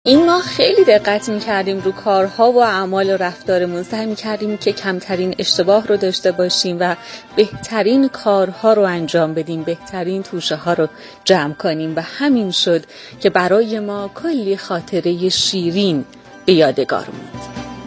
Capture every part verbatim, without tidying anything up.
این ما خیلی دقت می‌کردیم رو کارها و اعمال و رفتارمون، سعی می‌کردیم که کمترین اشتباه رو داشته باشیم و بهترین کارها رو انجام بدیم، بهترین توشه‌ها رو جمع کنیم و همین شد که برای ما کلی خاطره شیرین به یادگار موند.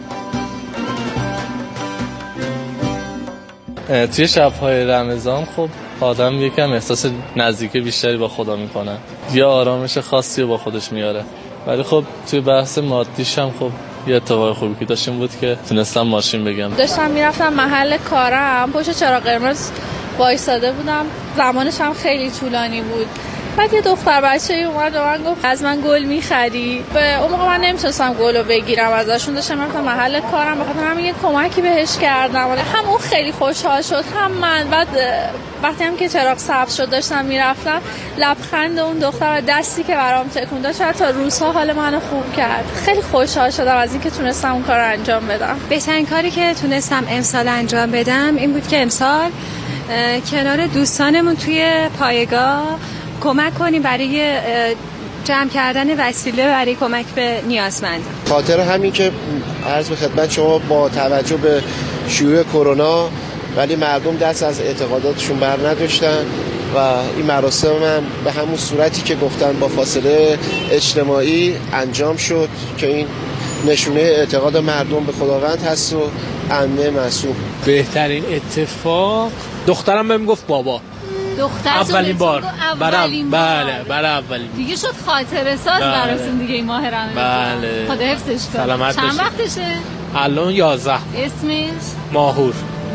توی شب‌های رمضان خب آدم یکم احساس نزدیکی بیشتری با خدا میکنه، یا آرامش خاصی رو با خودش میاره. ولی خب توی بحث مادیش هم خب یه اتفاق خوبی که داشتیم بود که تونستم ماشین بگم. داشتم میرفتم محل کارم، پشت چراغ قرمز وایساده بودم، زمانش هم خیلی طولانی بود. بعد یه دختر بچه‌ای اومد به من گفت از من گل می‌خری. به اون موقع من نمی‌تونستم گلو بگیرم ازشون، داشتم رفتم محل کارم، بخاطر همین یه کمکی بهش کردم. هم اون خیلی خوشحال شد، هم من. بعد وقتی هم که چراغ سبز شد داشتم میرفتم، لبخند اون دختر و دستی که برام تکون داد شاید تا روزها حال منو خوب کرد. خیلی خوشحال شدم از اینکه تونستم اون کارو انجام بدم. بهترین کاری که تونستم امسال انجام بدم این بود که امسال کنار دوستانمون توی پایگاه کمک کنیم برای جمع کردن وسیله برای کمک به نیازمندان. خاطر همین که عرض به خدمت شما با توجه به شیوع کرونا ولی مردم دست از اعتقاداتشون بر نداشتن و این مراسم من به همون صورتی که گفتن با فاصله اجتماعی انجام شد که این نشونه اعتقاد مردم به خداوند هست و عمه معصوم. بهترین اتفاق دخترم بهم گفت بابا دختر اولین بار اولین بار بله برای اولین دیگه شد خاطره ساز براتون دیگه این ماه رمضان. بله. خدا حفظش کنه. چند وقتشه؟ الان یازده. اسمش ماهور.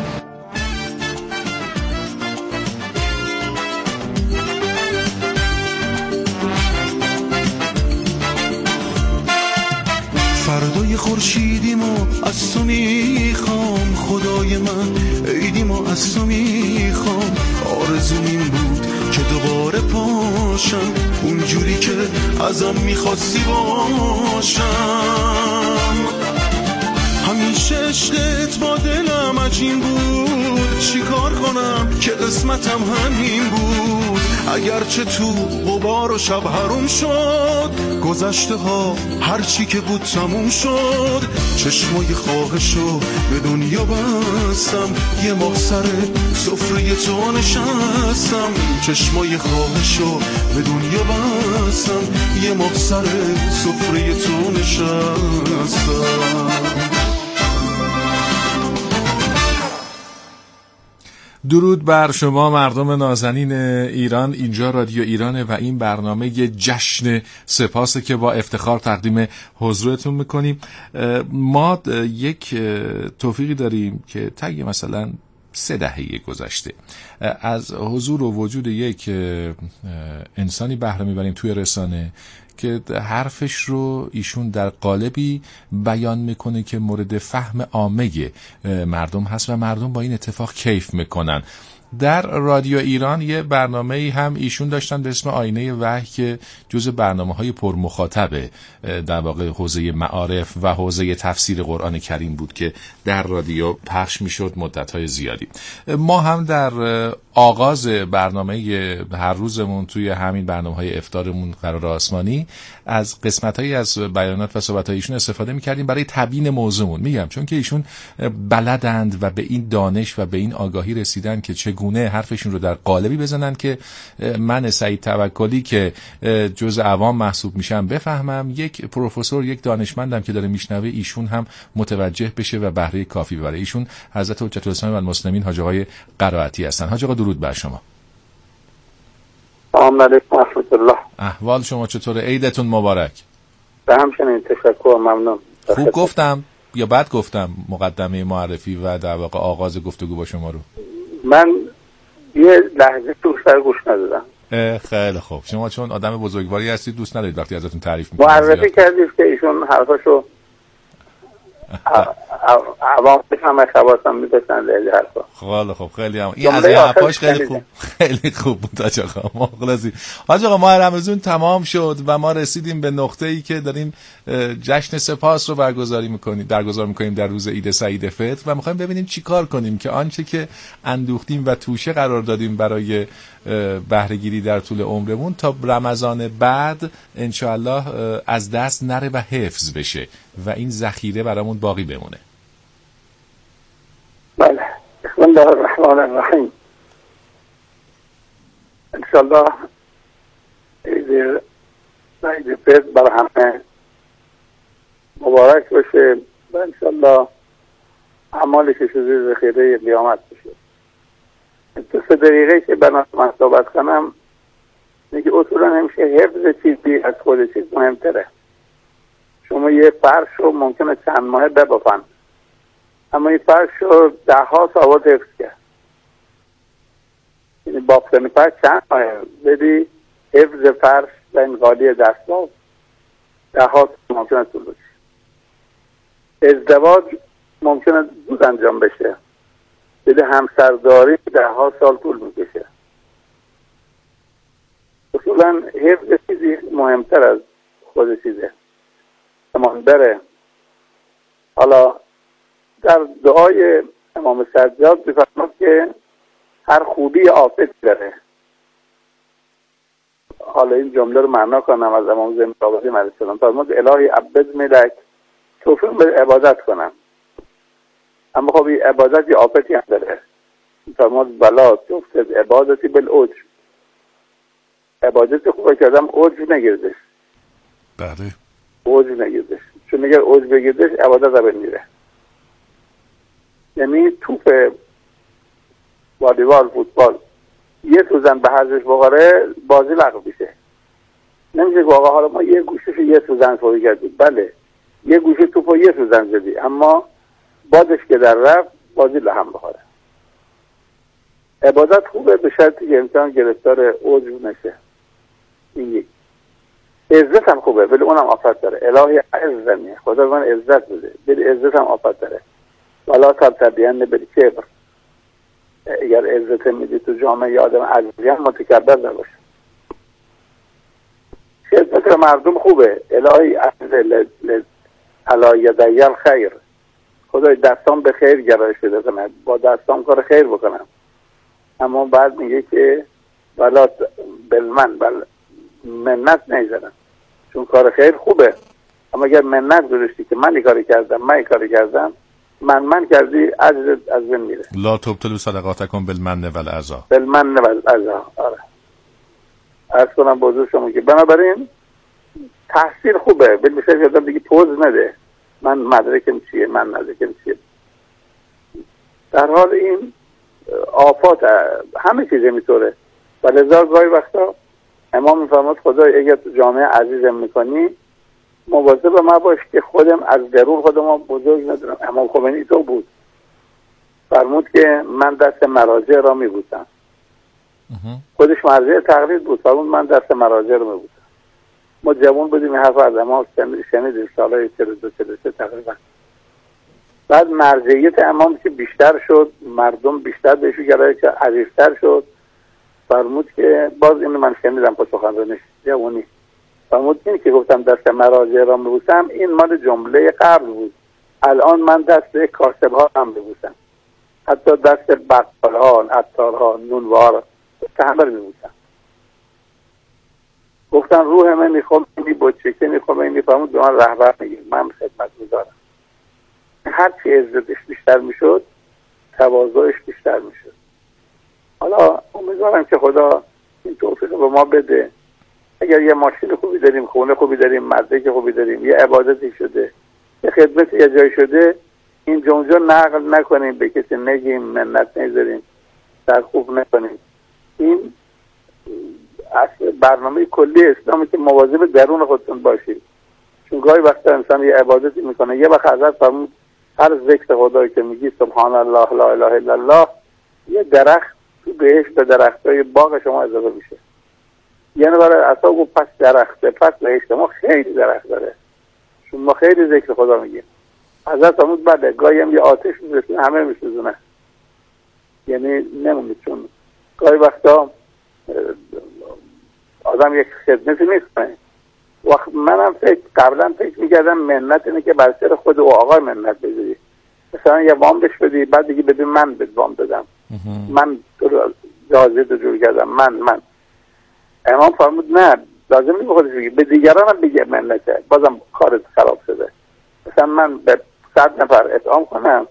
فردای خورشیدیم و از تو میخوام، خدای من عیدیم و از تو میخوام. آرزوم این بود که دوباره پاشم اونجوری که ازم میخواستی باشم. همیشه عشقت با دلم عجین بود، چی کار کنم که قسمتم همین بود. اگرچه تو غبار و شب حروم شد، گذشته ها هر چی که بود تموم شد. چشمای خواهشو به دنیا بستم، یه ماه سر سفره تو نشستم. چشمای خواهشو به دنیا بستم، یه ماه سر سفره تو نشستم. درود بر شما مردم نازنین ایران. اینجا رادیو ایرانه و این برنامه یه جشن سپاسه که با افتخار تقدیم حضورتون میکنیم. ما یک توفیقی داریم که طی مثلا سه دهه گذشته از حضور و وجود یک انسانی بهره میبریم توی رسانه که حرفش رو ایشون در قالبی بیان میکنه که مورد فهم عامه مردم هست و مردم با این اتفاق کیف میکنن. در رادیو ایران یه برنامه‌ای هم ایشون داشتن به اسم آینه وحی که جزء برنامه‌های پرمخاطبه در واقع حوزه معارف و حوزه تفسیر قرآن کریم بود که در رادیو پخش میشد مدت‌های زیادی. ما هم در آغاز برنامه هر روزمون توی همین برنامه‌های افطارمون قرار آسمانی از قسمت‌هایی از بیانات و صحبت‌های ایشون استفاده می‌کردیم برای تبیین موضوعمون. میگم چون که ایشون بلدند و به این دانش و به این آگاهی رسیدن که چگونه حرفشون رو در قالبی بزنن که من سعید توکلی که جزء عوام محسوب میشم بفهمم، یک پروفسور، یک دانشمندم که داره میشنوه ایشون هم متوجه بشه و بهره کافی ببره. ایشون حضرت حجت الاسلام و المسلمین حاج آقای قرائتی هستن. حاج آقا درود بر شما. سلام علیکم و رحمت الله. احوال شما چطوره؟ عیدتون مبارک. به همچنین تشکر، ممنون. خوب گفتم یا بد گفتم مقدمه معرفی و در واقع آغاز گفتگو با شما رو؟ من یه لحظه تو سر گوش ندادم. خیلی خوب. شما چون آدم بزرگواری هستید دوست ندارید وقتی ازتون تعریف می‌کنم. معرفی کردید که ایشون حرفاشو عوام همه خواستم میداشتن لیلی حرفا. خیلی خوب، خیلی هم این از این حرفاش خیلی خوب، خیلی خوب بود حاج آقا. مخلصی حاج آقا. ماه رمضان تمام شد و ما رسیدیم به نقطه‌ای که داریم جشن سپاس رو برگزاری می‌کنیم برگزار می‌کنیم در روز عید سعید فطر و می‌خوایم ببینیم چیکار کنیم که آنچه که اندوختیم و توشه قرار دادیم برای بهره گیری در طول عمرمون تا رمضان بعد انشاءالله از دست نره و حفظ بشه و این ذخیره برامون باقی بمونه. بله. بسم الله الرحمن الرحیم. انشاءالله عید عید فطر برای همه مبارک باشه و انشاءالله اعمالی که شده ذخیره قیامت بشه. تو سه دقیقه که بنا من صحبت کنم میگه اصولا همیشه حفظ چیزی از خود چیز مهمتره. شما یه فرش رو ممکنه چند ماه ببافن، اما این فرش رو ده ها سال حفظ کرد. یعنی بافتن فرش چند ماه بدی حفظ فرش و این قالی دستمال ده ها سال ممکنه طول بشه. ازدواج ممکنه زود انجام بشه، ولی همسرداری ده ها سال طول میکشه. اصولا حفظ چیزی مهمتر از خود چیزه. امام بره. حالا در دعای امام سجاد میفرماد که هر خوبی آفت داره. حالا این جمله رو معنا کنم از امام زین علیه السلام. فرمود الهی عبد ملک توفیق به عبادت کنم، اما خب این عبادت یه آفتی هم داره. فرمود بلا تفسد عبادتی بالعجب. عبادت خوبه که آدم عجب نگیردش. بله عجب نگیردش، چون اگر عجب بگیردش عبادت رو بمیره. یعنی توپ والیبال فوتبال یه سوزن به حضرش بخوره بازی لغو میشه. نمیشه که آقا حالا ما یه گوشش یه سوزن فوری کردیم. بله یه گوشه توپو یه سوزن زدی، اما بادش که در رفت بازی لهم بخوره. عبادت خوبه به شرطی که انسان گرفتار عجب نشه. این یک. عزت هم خوبه ولی اونم آفت داره. الهی عزتنی، خدا من عزت بده، ولی عزت هم آفت داره. والا تبتدیان بری کبر. اگر عزت میدی تو جامعه آدم عزیزی متکبر نباشه. خدمت مردم خوبه. الهی عزت علی یدی الخیر. خدای دستام به خیر گرایش بده کنم، با دستام کار خیر بکنم. اما بعد میگه که والا بالمن بل منت نیزنم، چون کار خیر خوبه، اما اگر منت گذاشتی که من کاری کردم من کاری کردم من من کردی عجز از بین میره. لا تبطلوا صدقاتکم بالمن والعزا. بالمن والعزا. آره. عرض کنم بزرگ شما که بنابراین تحصیل خوبه، ولی میشه که آدم دیگه پوز نده من مدرکم چیه من مدرکم چیه. در حال این آفات همه چیز میطوره و لذا گاهی وقتا امام میفرماد خدای اگر تو جامعه عزیزم میکنی مواظب ما باش که خودم از درون خودم بزرگ ندارم. امام خمینی تو بود فرمود که من دست مراجع را میبوسم. خودش مرجع تقلید بود. فرمود من دست مراجع را میبوسم. ما جوان بودیم این حرف از امام شنیدیم سالهای چهل و دو چهل و سه تقریبا. بعد مرجعیت امام که بیشتر شد، مردم بیشتر بهشو گرایش که عزیزتر شد. فرمود که باز اینو من شنیدم با سخنرانیش جوانی. فرمود این که گفتم دست مراجع را میبوسم این مال جمله قبل بود. الان من دست کاسب ها هم میبوسم، حتی دست بقال ها، عطار ها، نونوار همه رو میبوسم. گفتن روح من میخوام اینی بچه که میخوام اینی. فرمود به من رهبر میگه من خدمت گذارم. هر چی عزتش بیشتر میشد تواضعش بیشتر میشد. حالا امیدوارم که خدا این توفیق به ما بده. اگر یه ماشین خوبی داریم، خونه خوبی داریم، مدرک خوبی داریم، یه عبادتی شده، یه خدمتی یه جای شده، این جونجا نقل نکنیم، به کسی نگیم، منت نذاریم، در خوب نکنیم. این برنامه کلی اسلامی که مواظب درون خودتون باشید. چون گاهی وقتا انسان یه عبادتی میکنه، یه وقت حضرت فرمود هر ذکر خدایی که میگی سبحان الله لا اله الا الله، یه درخت تو بهشت به درختای باغ شما اضافه میشه. یعنی برای اصلا گفت پس درخته، پس بهشت ما خیلی درخت داره، چون ما خیلی ذکر خدا میگیم. حضرت فرمود بله گاهی هم یه آتش میرسونه همه میسوزونه، یعنی نمونید، چون گاهی وقتا آدم یک خدمتی میکنه. وقت منم فکر قبلا فکر میکردم منت اینه که بر سر خود او آقای منت بذاری، مثلا یه وام بهش بدی بعد دیگه بدون من به وام دادم، من جازه رو جور کردم، من من امام فرمود نه، لازم نیست به خودش بگی، به دیگران هم بگه منته، بازم کارت خراب شده. مثلا من به صد نفر اطعام کنم،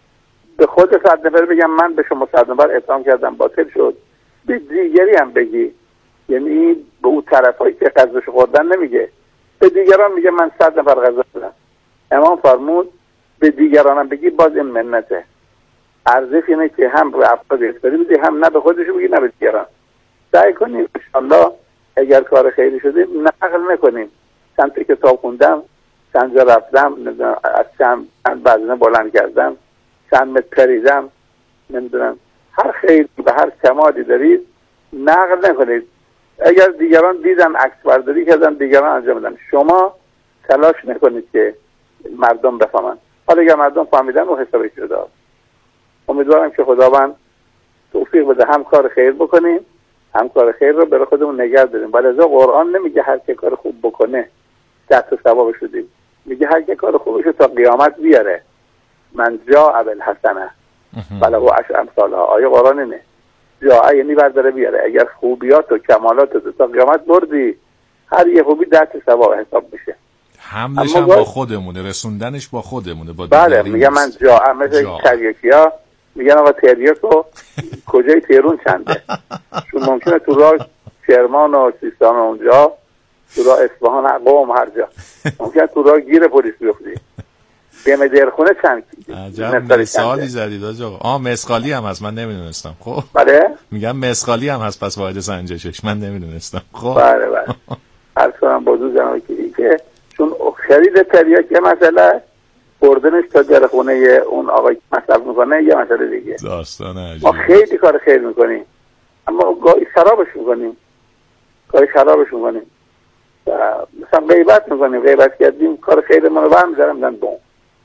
به خود صد نفر بگم من به شما صد نفر اطعام کردم باطل شد، به دیگری هم بگی، یعنی به اون طرفایی که غذاش خوردن نمیگه، به دیگران میگه من صد نفر غذا دادم. امام فرمود به دیگران هم بگی، باز این منته. ارزش اینه که هم به افراد اختیاری بدی، هم نه به خودش بگی نه به دیگران. سعی کنیم انشالله اگر کار خیلی شده نقل نکنیم. چند تا کتاب خوندم، چند جا رفتم، از چند وزنه بلند کردم، چند متر پریدم، نمیدونم، هر خیر به هر کمالی دارید نقل نکنید. اگر دیگران دیدن عکس برداری کردن، دیگران انجام بدن، شما تلاش نکنید که مردم بفهمن. حالا اگر مردم فهمیدن و حسابی شده. امیدوارم که خداوند توفیق بده هم کار خیر بکنیم، هم کار خیر رو برای خودمون نگه داریم. ولی از قرآن نمیگه هر کی کار خوب بکنه ده تا ثواب شدیم، میگه هر کی کار خوبش تا قیامت بیاره. من جاء بالحسنه فله عشر امثالها. آیه قرآن اینه، جاء یعنی برداره بیاره. اگر خوبیات و کمالات رو تا قیامت بردی، هر یه خوبی ده تا ثواب حساب میشه. حملش هم با خودمونه، رسوندنش با خودمونه، با بله میگه من جا مثل تریاکی ها میگن آقا تریاکو کجای تهرون چنده، چون ممکنه تو راه کرمان و سیستان و اونجا، تو راه اصفهان قم هر جا ممکنه تو راه گیر پلیس بیفتی. بیم درخونه چند عجب مثالی زدید آقا. آه مسقالی هم هست، من نمیدونستم. خب بله میگم مسقالی هم هست، پس واحد سنجشش من نمیدونستم. خب بله بله هر کنم بازو جنابی که چون خرید تریاک یه مسئله، بردنش تا در خونه اون آقای که مصرف میکنه یه مسئله دیگه. داستان عجیب. ما خیلی کار خیر میکنیم اما گاهی خرابش میکنیم، گاهی خرابش میکنیم. مثلا غیبت میکنیم، غیبت کردیم کار خیر ما رو برم میذارم میدن بوم.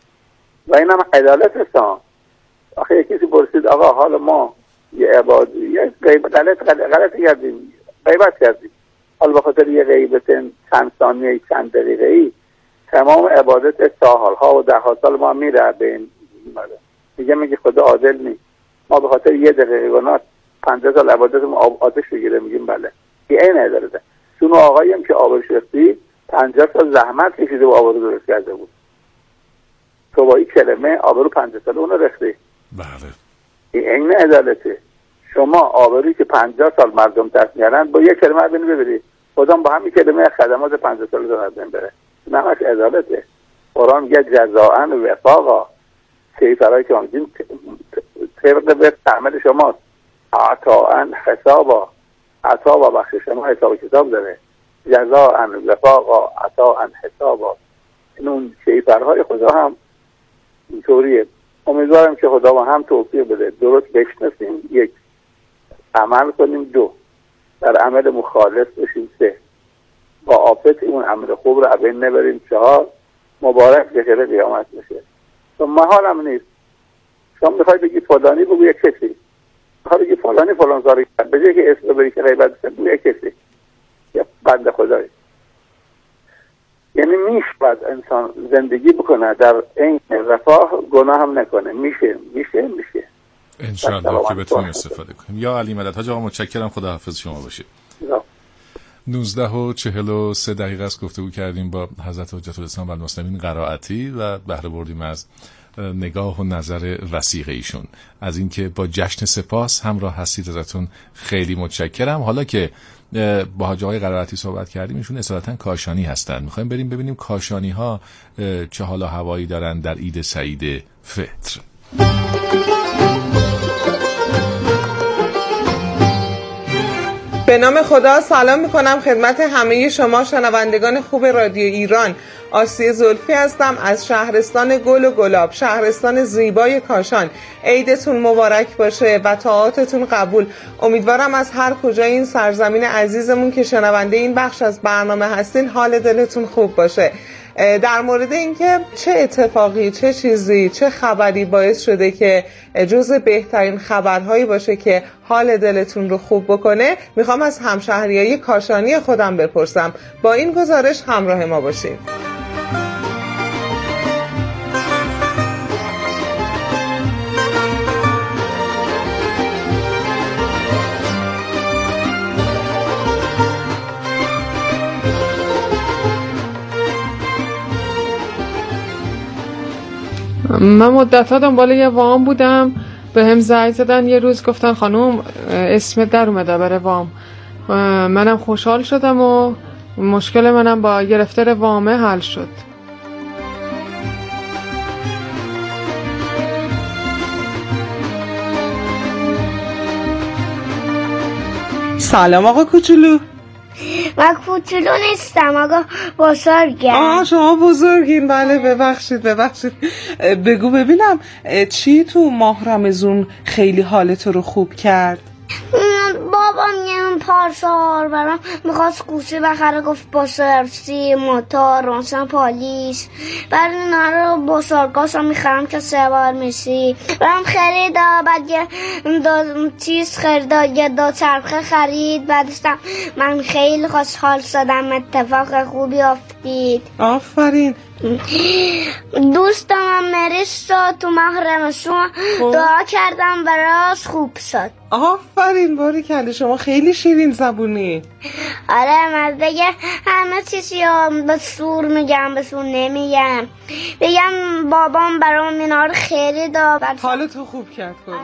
و این هم عدالت هست. آخه یه کسی پرسید آقا حالا ما یه عبادی یه غیبت غلط غلطی کردیم، غیبت کردیم، حالا به خاطر یه غیبت چند ثانیه چند دقیقه ای تمام عبادت سالها و ده ها سال ما میره به این میگه میگه خدا عادل نیست، ما به خاطر یه دقیقه گناه پنجاه سال عبادتمون آتش بگیره. میگیم بله این این عدالته. چون آقایی هم که آبروش رفتی پنجاه سال زحمت کشیده و آبرو درست کرده بود، تو با این کلمه آبرو پنجاه سال اونو رختی. بله این این عدالته. شما آبرویی که پنجاه سال مردم دست میارن با یک کلمه ببینید ببرید خدا با همین کلمه خدمات پنجاه سال رو از بین بره. نماش عدالته. قرآن میگه جزاء وفاقا، چه فرایی که میگیم طبق به تعمل شماست. عطاء حسابا، عطا و بخشش شما حساب کتاب داره. جزاء وفاقا عطاء حسابا، این اون شیفرهای خدا هم اینطوریه. امیدوارم که خدا با هم توفیق بده، درست بشناسیم، یک عمل کنیم، دو در عمل مخالف بشیم، سه با آفت اون عمل خوب رو ابین نبریم، چهار مبارک بخیر قیامت میشه. تو محال هم نیست شما بخوای بگی فلانی بگو یک کسی، بخوای بگی فلانی فلان کاری کرد، به جای که اسم بری که غیبت بشه بگو یک کسی یا بنده خدایی. یعنی میشه باید انسان زندگی بکنه در این رفاه، گناه هم نکنه. میشه میشه میشه انشاءالله که بتونیم استفاده کنیم. یا علی مدد. حاج آقا متشکرم، خدا حافظ شما باشید. نوزده و چهل و سه دقیقه است گفتگو کردیم با حضرت حجت الاسلام و المسلمین قرائتی و بهره بردیم از نگاه و نظر وسیع ایشون، از اینکه با جشن سپاس همراه هستید. ازتون خیلی متشکرم. حالا که با حاج آقای قرائتی صحبت کردیم، ایشون اصالتا کاشانی هستن. میخوایم بریم ببینیم کاشانی ها چه حال و هوایی دارن در عید سعید فطر. به نام خدا سلام میکنم خدمت همه شما شنوندگان خوب رادیو ایران. آسیه زلفی هستم از شهرستان گل و گلاب، شهرستان زیبای کاشان. عیدتون مبارک باشه و طاعاتتون قبول. امیدوارم از هر کجای این سرزمین عزیزمون که شنونده این بخش از برنامه هستین حال دلتون خوب باشه. در مورد اینکه چه اتفاقی، چه چیزی، چه خبری باعث شده که جزء بهترین خبرهایی باشه که حال دلتون رو خوب بکنه، میخوام از همشهریای کاشانی خودم بپرسم. با این گزارش همراه ما باشید. من مدت‌ها دنبال یه وام بودم، به هم زنگ زدن یه روز گفتن خانوم اسمت در اومده برای وام. منم خوشحال شدم و مشکل منم با گرفتن وامه حل شد. سلام آقا کوچولو. من کوچولو نیستم آقا، بزرگم. آه شما بزرگین، بله ببخشید ببخشید. بگو ببینم چی تو ماه رمضان خیلی حالت رو خوب کرد؟ بابام یه پارسال برام میخواست گوشی بخره، گفت با سرسی موتور مثلا پالیش، بعد اینا رو بزرگاش رو میخرم که سوار میشی. برام خرید، بعد یه دو چیز خرید، یه دو چرخه خرید. بعدش من خیلی خوشحال شدم، اتفاق خوبی افتید. آفرین. دوستم هم مریض شد تو ماه رمضان، دعا کردم براش خوب شد. آفرین باریکلا، شما خیلی شیرین زبونی. آره من دیگه همه چیزی رو به سور میگم، به سور نمیگم. بگم بابام برام اینا رو خرید و حالتو خوب کرد کلا.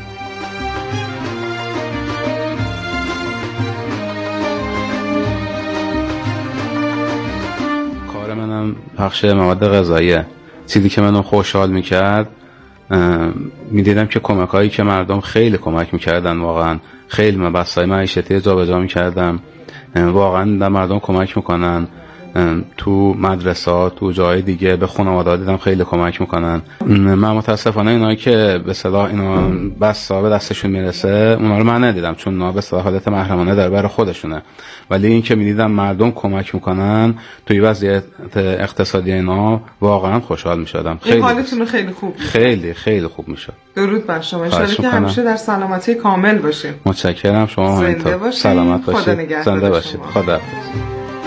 کار منم پخش مواد غذاییه. چیزی که منو خوشحال میکرد میدیدم که کمک هایی که مردم خیلی کمک میکردن، واقعا خیلی مبسطای معیشتی جابجا میکردم، واقعا در مردم کمک میکنن. تو مدرسه، تو جای دیگه به خانواده دیدم خیلی کمک میکنن. من متاسفانه اینایی که به صلاح اینا بس به دستشون میرسه اونا رو من ندیدم، چون اونا به صلاح حالت محرمانه داره برای خودشونه. ولی این که میدیدم مردم کمک میکنن توی وضعیت اقتصادی اینا، واقعا خوشحال میشدم. خیلی حالتون خیلی خوب میشد. خیلی خیلی خوب میشد. درود بر شما، ان شاءالله که همیشه در سلامتی کامل باشید. متشکرم. شما همینطور سلامت باشید. زنده باشید. خدا حافظ.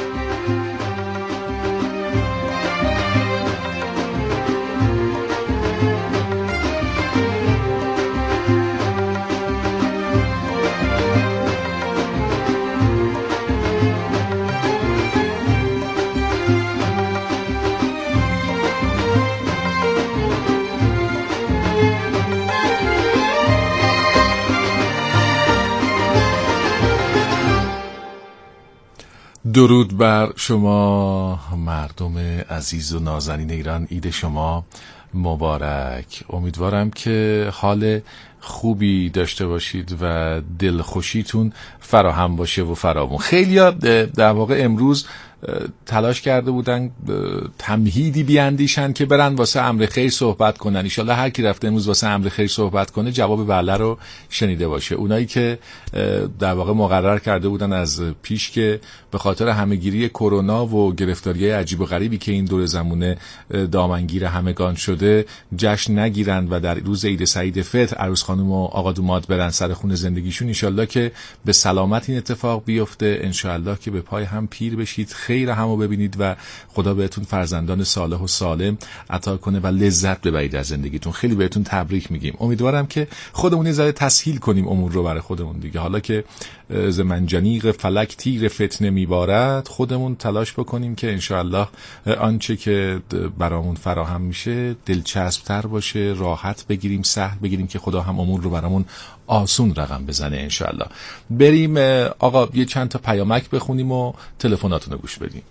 درود بر شما مردم عزیز و نازنین ایران، عید شما مبارک. امیدوارم که حال خوبی داشته باشید و دلخوشیتون فراهم باشه و فراوون. خیلی‌ها در واقع امروز تلاش کرده بودن تمهیدی بیاندیشن که برن واسه امر خیر صحبت کنن. ان شاءالله هر کی رفته امروز واسه امر خیر صحبت کنه جواب بله رو شنیده باشه. اونایی که در واقع مقرر کرده بودن از پیش که به خاطر همهگیری کرونا و گرفتاری‌های عجیب و غریبی که این دور زمونه دامنگیر همگان شده جشن نگیرن و در روز عید سعید فطر عروس خانم و آقا دوماد برن سر خون زندگیشون. ان شاءالله که به سلامت این اتفاق بیفته، ان شاءالله که به پای هم پیر بشید، خیر همو ببینید و خدا بهتون فرزندان صالح و سالم عطا کنه و لذت ببرید از زندگیتون. خیلی بهتون تبریک میگیم. امیدوارم که خودمون یه ذره تسهیل کنیم امور رو برای خودمون دیگه. حالا که ز منجنیق فلک تیر فتنه میبارد، خودمون تلاش بکنیم که انشاءالله آنچه که برامون فراهم میشه دلچسب‌تر باشه، راحت بگیریم، سهل بگیریم که خدا هم امور رو برامون آسون رقم بزنه انشاءالله. بریم آقا یه چند تا پیامک بخونیم و تلفناتون رو گوش بدیم.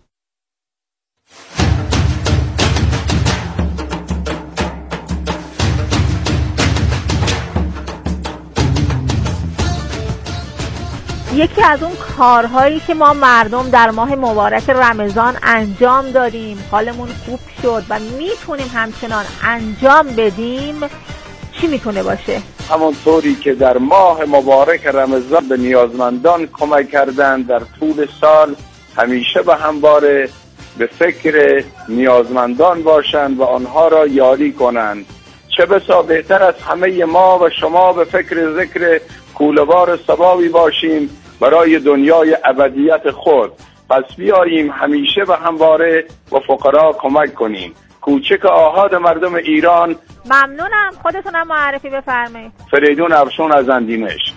یکی از اون کارهایی که ما مردم در ماه مبارک رمضان انجام دادیم، حالمون خوب شد و میتونیم همچنان انجام بدیم، چی میتونه باشه؟ همونطوری که در ماه مبارک رمضان به نیازمندان کمک کردن، در طول سال همیشه به همواره به فکر نیازمندان باشند و آنها را یاری کنند. چه بسا بهتر از همه ما و شما به فکر ذکر کوله‌بار ثوابی باشیم برای دنیای ابدیت خود. پس بیاییم همیشه و همواره و فقرا کمک کنیم. کوچک آحاد مردم ایران. ممنونم. خودتونم معرفی بفرمایید. فریدون افشون از اندیمشق.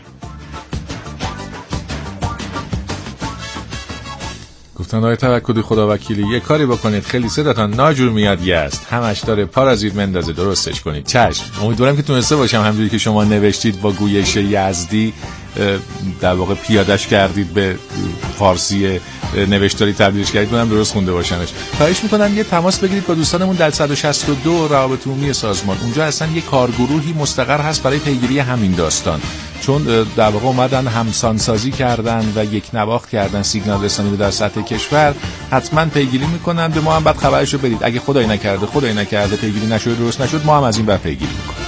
گفتن آقای توکلی خدا وکیلی یه کاری بکنید، خیلی صداتان ناجور میاد یه است، همش داره پارازیت مندازه، درستش کنید. چشم. امیدوارم که تونسته باشم همونجوری که شما نوشتید با گویش یزدی در واقع پیادش کردید به فارسی نوشتاری تبدیلش کردید، منم درست خونده باشمش. خواهش میکنم یه تماس بگیرید با دوستانمون در صد و شصت و دو روابط عمومی سازمان. اونجا اصلا یه کارگروهی مستقر هست برای پیگیری همین داستان، چون در واقع اومدن همسانسازی کردن و یک نواخت کردن سیگنال رسانی رو در سطح کشور. حتما پیگیری میکنن، به ما هم بعد خبرشو بدید. اگه خدای نکرده خدای نکرده پیگیری نشده، درست نشد، ما هم از این بر پیگیری میکنیم.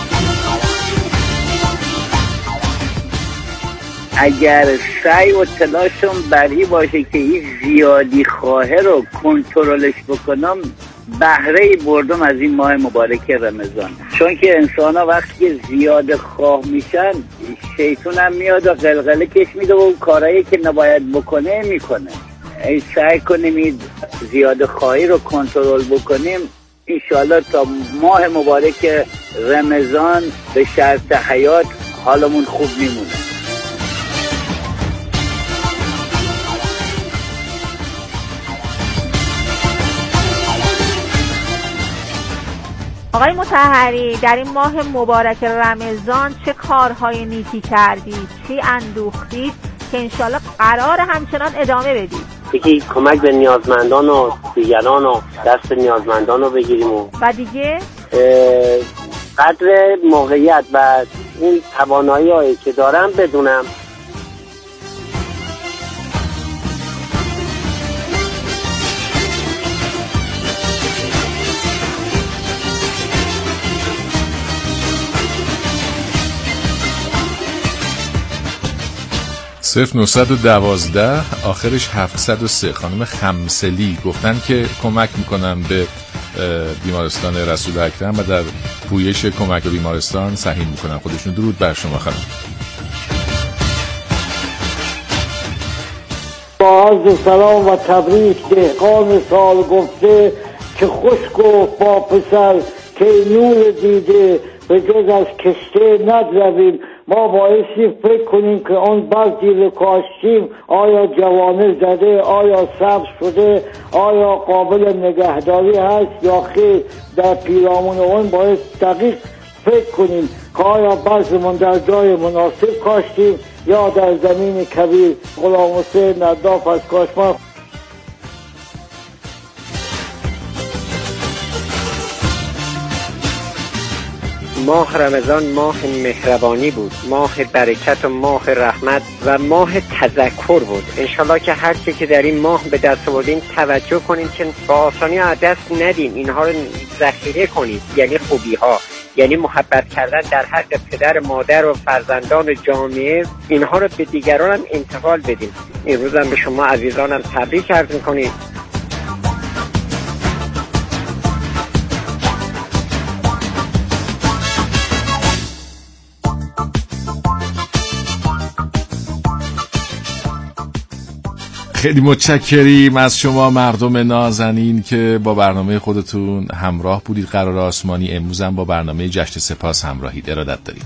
اگر سعی و تلاشم بری باشه که این زیادی خواهه رو کنترلش بکنم، بهره بردم از این ماه مبارک رمضان. چون که انسان ها وقتی که زیاد خواه میشن، شیطون هم میاد و قلقله کش میده و اون کارهایی که نباید بکنه میکنه. ای سعی کنیم این زیاد خواهی رو کنترل بکنیم، انشاءالله تا ماه مبارک رمضان به شرط حیات حالمون خوب میمونه. آقای مطهری، در این ماه مبارک رمضان چه کارهای نیکی کردید؟ چی اندوختید که انشالله قرار همچنان ادامه بدید؟ یکی کمک به نیازمندان و دیگران و دست نیازمندان رو بگیریم و, و دیگه قدر موقعیت و این توانایی هایی که دارم بدونم. صفر نهصد و دوازده آخرش هفتصد و سه. خانم خمسلی گفتن که کمک میکنم به بیمارستان رسول اکرم و در پویش کمک به بیمارستان سهیم میکنم. خودشون. درود بر شما خانم. با عرض سلام و تبریک دهقان سال گفته که خوش گفت با پسر که نور دیده به جز از کشته ندرویم. ما بایستی فکر کنیم که اون بذری رو کاشتیم آیا جوانه زده، آیا سبز شده، آیا قابل نگهداری هست یا خیر. در پیرامون اون باید دقیق فکر کنیم که آیا بذرمون در جای مناسب کاشتیم یا در زمین کبیر. غلام حسین نداف از کاشمان. ماه رمضان ماه مهربانی بود، ماه برکت و ماه رحمت و ماه تذکر بود. انشالله که هر چی که در این ماه به دست آوردیم توجه کنیم که با آسانی از دست ندیم، اینها رو ذخیره کنیم. یعنی خوبی ها، یعنی محبت کردن در حق پدر، مادر و فرزندان جامعه، اینها رو به دیگران هم انتقال بدیم. این روز هم به شما عزیزانم تبریک عرض می‌کنیم. خیلی متشکریم از شما مردم نازنین که با برنامه خودتون همراه بودید. قرار آسمانی امروز هم با برنامه جشن سپاس همراهید. ارادت داریم.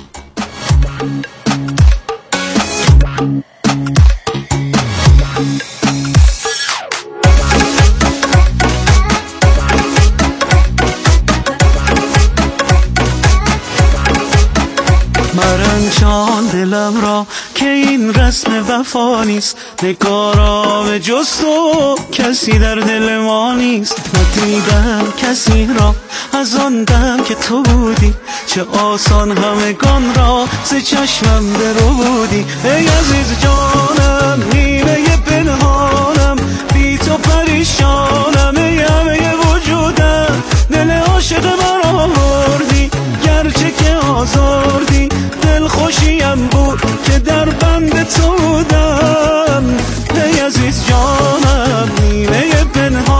مرنجان دلم را که این رسم وفا نیست، نگارا به جز تو کسی در دل ما نیست. ندیدم کسی را از آن دم که تو بودی، چه آسان همگان را ز چشمم درودی. ای عزیز جانم نیمه پنهانم، بی تو پریشانم، ای همه وجودم دل عاشق مرا بردی، گرچه که آزردی دل خوشیم بود که در بند تو بودم. ای عزیز جانم نیمه پنهانم،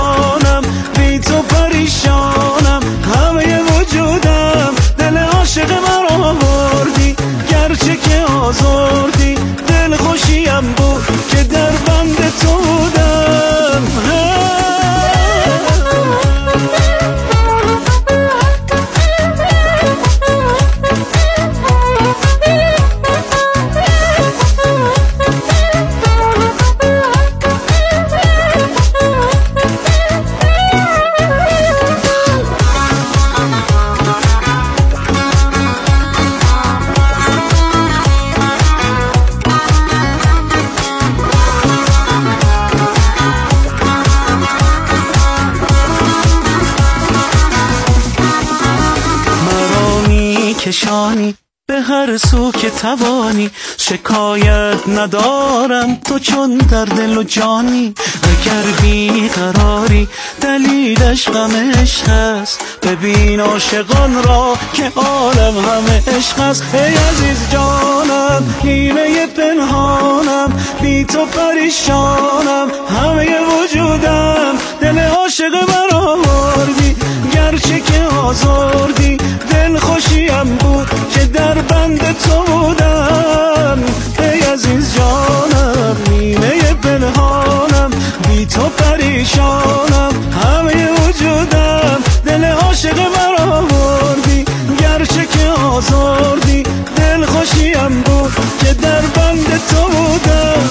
پریشانی به هر سو که توانی، شکایت ندارم تو چون در دل و جانی. اگر بی قراری دلیلش غم عشق است، ببین عاشقان را که عالم همه عشق است. ای عزیز جانم نیمه پنهانم، بی تو پریشانم همه وجودم. دل عاشق من آوردی گرچه که آزردی، دل خوشیم بود که در بند تو بودم. ای عزیز جانم نیمه پنهانم، بی تو پریشانم همه وجودم. دل عاشق من آوردی گرچه که آزردی، دل خوشیم بود که در بند تو بودم.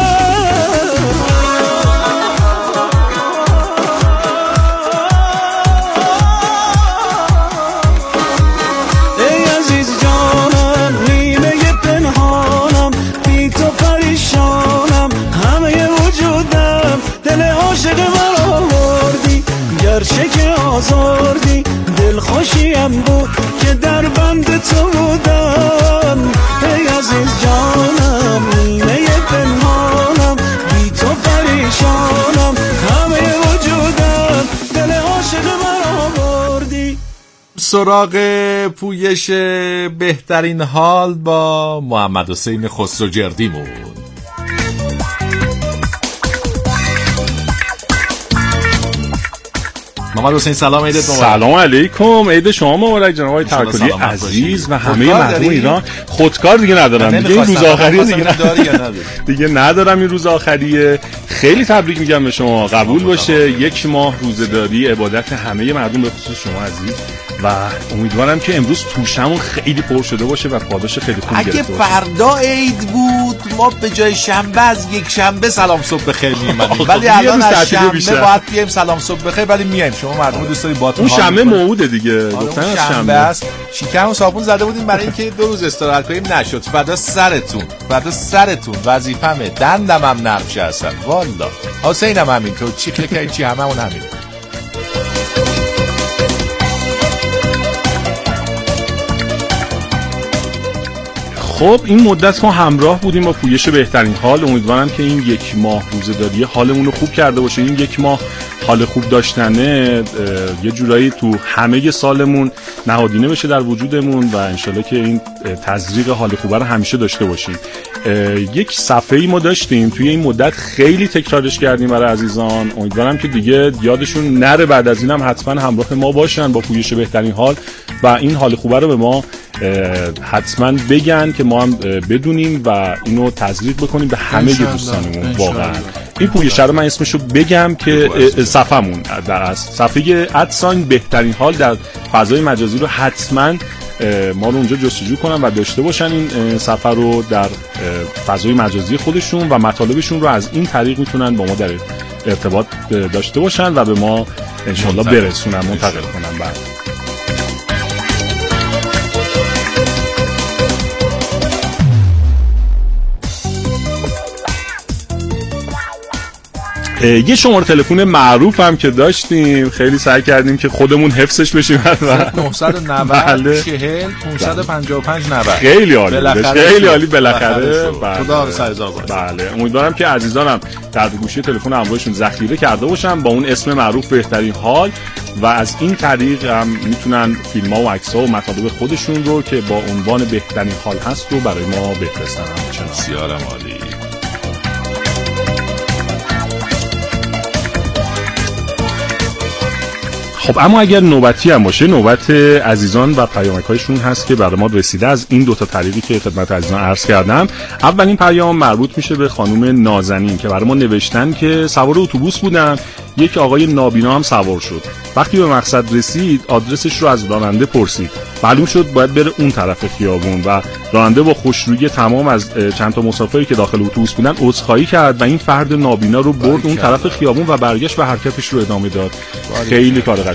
گرچه که آزردی دل خوشیم بود که در بند تو بودم. ای عزیز جانم نیمه پنهانم، بی تو پریشانم همه وجودم. دل عاشق من آوردی. سراغ پویش بهترین حال با محمد حسین خسروجردیمون. محمد حسین سلام، عیدت مبارک. سلام علیکم، عید شما مبارک جناب آقای توکلی عزیز و همه مردم ایران. خودکار دیگه ندارم دیگه، این روز آخریه دیگه ندارم. دیگه ندارم این روز آخریه. خیلی تبریک میگم به شما، قبول باشه. یک ماه روزه‌داری عبادت همه مردم به خصوص شما عزیز و امیدوارم که امروز توشمون خیلی پر شده باشه و پاداش خیلی خوبی گرفته باشه. اگه فردا عید بود ما به جای شنبه از یک شنبه سلام صبح بخیر می‌اومدیم، ولی الان از شنبه باید بیایم سلام صبح بخیر، ولی میایم. شما مردم دوست دارید باهاتون اون شنبه موعوده دیگه، گفتن از شنبه است. شکم و صابون زده بودیم برای اینکه دو روز استراحت کنیم، نشد. فدا سرتون، فدا سرتون، وظیفمه. دندم هم نرمش هستن والا. حسینم همینطور، چی کلی چی هممون همین. خب این مدت ما همراه بودیم با پویش بهترین حال. امیدوارم که این یک ماه روزه‌داری حالمون رو خوب کرده باشه. این یک ماه حال خوب داشتنه یه جورایی تو همه سالمون نهادینه بشه در وجودمون و انشالله که این تزریق حال خوبه رو همیشه داشته باشیم. یک صفحه‌ای ما داشتیم توی این مدت، خیلی تکرارش کردیم برای عزیزان. امیدوارم که دیگه یادشون نره، بعد از اینم حتما همراه ما باشن با پویش بهترین حال و این حال خوبه رو به ما حتما بگن که ما هم بدونیم و اینو تزریق بکنیم به همه دوستانمون. واقعا این پویش رو من اسمشو بگم که صفحمون در صفحه ادساین بهترین حال در فضای مجازی رو حتما ما رو اونجا جستجو کنن و داشته باشن این صفحه رو در فضای مجازی خودشون و مطالبشون رو از این طریق میتونن با ما در ارتباط داشته باشن و به ما انشالله برسونن، منتقل کنن. بعد یه شماره تلفن معروف هم که داشتیم، خیلی سعی کردیم که خودمون حفظش بشیم. نه نه نود چهل پانصد و پنجاه و پنج نود. خیلی عالی، خیلی عالی. بالاخره خدا سرزا باشه. بله امیدوارم که عزیزانم در گوشی تلفن همراهشون ذخیره کرده باشن با اون اسم معروف بهترین حال و از این طریق هم میتونن فیلم‌ها و عکس‌ها و مطالب خودشون رو که با عنوان بهترین حال هست رو برای ما بفرستن. چه بسیار عالی. خب اما اگر نوبتی هم باشه، نوبت عزیزان و پیامک‌هایشون هست که برای ما رسیده از این دوتا طریقی که خدمت عزیزان عرض کردم. اولین پیام مربوط میشه به خانم نازنین که برای ما نوشتن که سوار اتوبوس بودن، یک آقای نابینا هم سوار شد. وقتی به مقصد رسید آدرسش رو از راننده پرسید، معلوم شد باید بره اون طرف خیابون و راننده با خوشرویی تمام از چند تا مسافری که داخل اتوبوس بودن عذرخواهی کرد و این فرد نابینا رو برد اون طرف خیابون و برگشت و حرکتش رو ادامه داد. خیلی کار